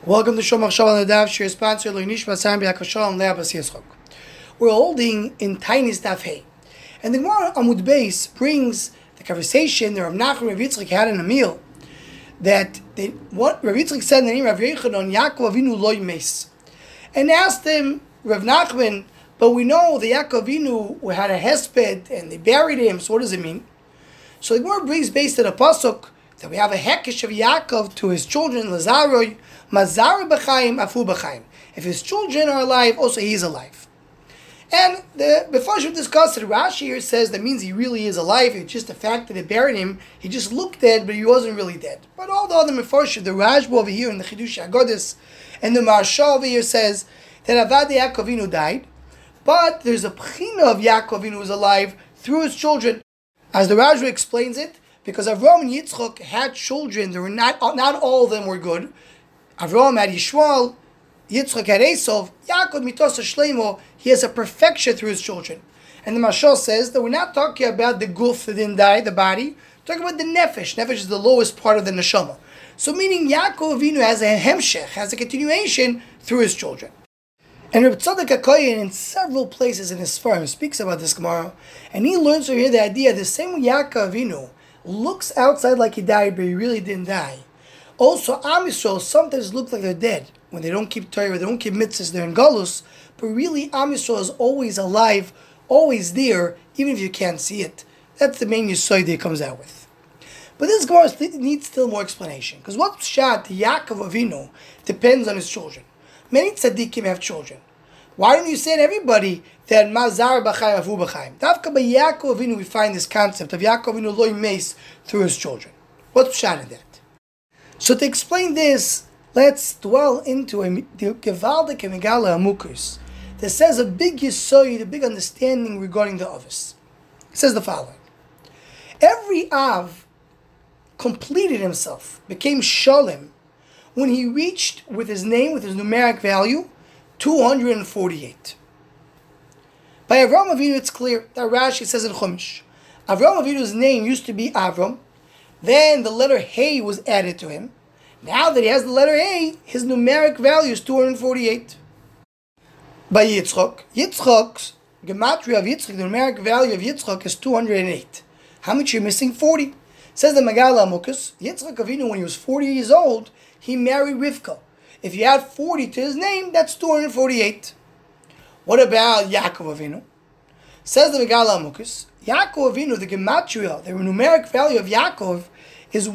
Welcome to Shomach Shalom Nadav, Shir sponsor Loinishma Sam B'Yakashal Le'abas Yitzchok. We're holding in Tainis Daf Hey, and the Gemara Amud Beis brings the conversation that Rav Nachman Rav Yitzchak had in a meal. What Rav Yitzchak said in the name of Rav Yechanan, Yaakov Avinu Loi Meis, and asked him, Rav Nachman, but we know the Yaakov Avinu had a hesped and they buried him. So what does it mean? So the Gemara brings based on a pasuk that we have a hekesh of Yaakov to his children, Lazaroi, Mazar b'chaim, Afu b'chaim. If his children are alive, also he is alive. And before we discussed it, Rashi here says that means he really is alive. It's just the fact that they buried him. He just looked dead, but he wasn't really dead. But all the other Mefarshim, the Rashba over here in the Chidush Agodis, and the Maharsha over here says that Avad Yaakov Avinu died, but there's a Pchina of Yaakov Avinu who is alive through his children. As the Rashba explains it, because Avraham and Yitzchak had children, they were not all of them were good. Avraham had Yishmael, Yitzchak had Esav, Yaakov Mitos Shleimo, he has a perfection through his children. And the Mashal says that we're not talking about the guf that didn't die, the body, we're talking about the nefesh. Nefesh is the lowest part of the neshama. So meaning Yaakov Avinu has a hemshech, has a continuation through his children. And Reb Tzadok HaKohen in several places in his Sfarim speaks about this Gemara, and he learns from here the idea the same way Yaakov Avinu looks outside like he died, but he really didn't die. Also, Am Yisrael sometimes look like they're dead when they don't keep Torah, they don't keep mitzvahs, they're in Galus. But really, Am Yisrael is always alive, always there, even if you can't see it. That's the main Yesod that comes out with. But this Gemara needs still more explanation, because what's shot to Yaakov Avinu depends on his children. Many tzaddikim have children. Why don't you say to everybody that Mazar b'chaim afu b'chaim? Dafka by Yaakov Avinu we find this concept of Yaakov Avinu Loi Meis through his children. What's shot in that? So to explain this, let's dwell into the Gevaldik Megala Amukus that says a big yisoid, a big understanding regarding the Avos. It says the following: every Av completed himself, became Shalem, when he reached with his name, with his numeric value, 248. By Avraham Avinu, it's clear that Rashi says in Chumash, Avraham Avinu's name used to be Avram. Then the letter Hey was added to him. Now that he has the letter Hey, his numeric value is 248. By Yitzchak's gematria of Yitzchak, the numeric value of Yitzchak is 208. How much are you missing? 40. Says the Megala Amukus, Yitzchak Avinu, when he was 40 years old, he married Rivka. If you add 40 to his name, that's 248. What about Yaakov Avinu? Says the Megala Amukus, Yaakov Avinu, the gematria, the numeric value of Yaakov, is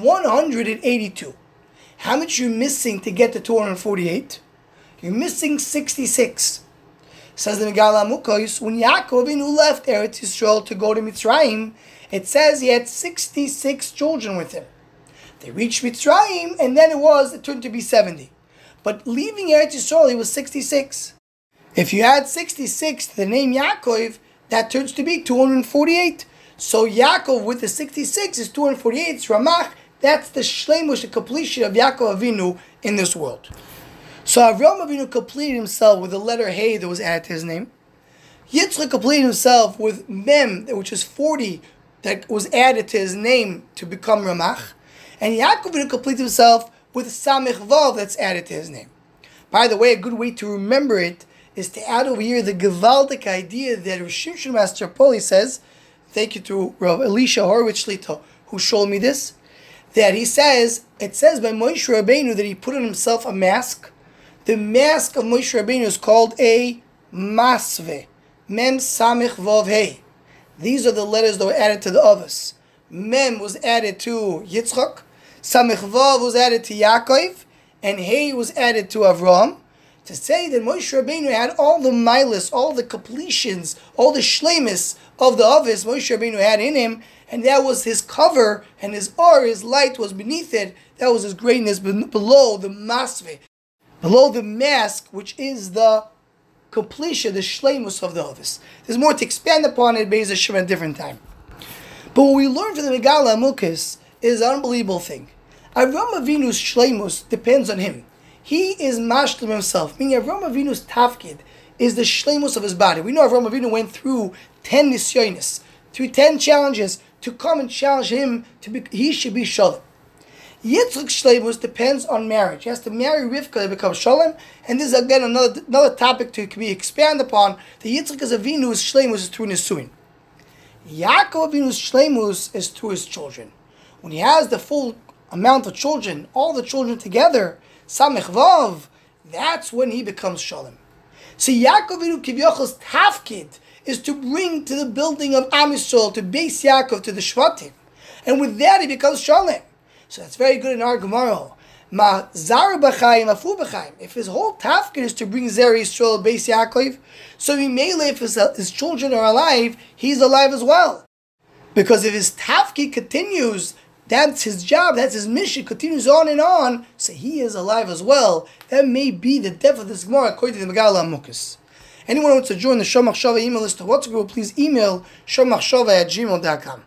182. How much are you missing to get to 248? You're missing 66. Says the Megala Amukus, when Yaakov Avinu left Eretz Yisrael to go to Mitzrayim, it says he had 66 children with him. They reached Mitzrayim, and then it turned to be 70. But leaving Eretz Yisrael, he was 66. If you add 66 to the name Yaakov, that turns to be 248. So Yaakov with the 66 is 248. It's Ramach. That's the shleimush, the completion of Yaakov Avinu in this world. So Avraham Avinu completed himself with the letter Hey that was added to his name. Yitzchak completed himself with Mem, which is 40, that was added to his name to become Ramach. And Yaakov Avinu completed himself with Samech Vav that's added to his name. By the way, a good way to remember it is to add over here the Gevaldik idea that Rosh Shimshon Master Poli says, thank you to Rav Elisha Horowitz Shlita, who showed me this, that he says, it says by Moshe Rabbeinu that he put on himself a mask. The mask of Moshe Rabbeinu is called a Masve, Mem Samech Vav Hey. These are the letters that were added to the Avos. Mem was added to Yitzchak, Samech Vav was added to Yaakov, and Hey was added to Avraham. To say that Moshe Rabbeinu had all the milas, all the completions, all the shleimus of the Avos Moshe Rabbeinu had in him, and that was his cover, and his or, his light was beneath it. That was his greatness below the masve, below the mask, which is the completion, the shleimus of the Avos. There's more to expand upon it, based on a different time. But what we learn from the Megala Amukus is an unbelievable thing. Avraham Avinu's shleimus depends on him. He is mashlim himself, meaning Avraham Avinu's tafkid is the shleimus of his body. We know Avraham Avinu went through 10 nisyonis, through 10 challenges to come and challenge him he should be shalom. Yitzchak Shleimus depends on marriage. He has to marry Rivka to become Shalom, and this is again another topic to be expanded upon. The Yitzchak Avinu's Shleimus is through Nisuin. Yaakov Avinu's Shleimus is through his children. When he has the full amount of children, all the children together, Samech Vav, that's when he becomes Shalom. So Yaakov Avinu Kivyochel's tafkid is to bring to the building of Am Yisrael, to base Yaakov, to the Shvatim. And with that he becomes Shalom. So that's very good in our Gemara. Ma zar b'chaim, afu b'chaim. If his whole tafkid is to bring Zer Yisrael, base Yaakov, so Mimele, if his children are alive, he's alive as well. Because if his tafkid continues, that's his job, that's his mission, continues on, so he is alive as well. That may be the depth of this Gemara according to the Megala Amukas. Anyone who wants to join the Shomachshava email list to WhatsApp group, please email shomachshava@gmail.com.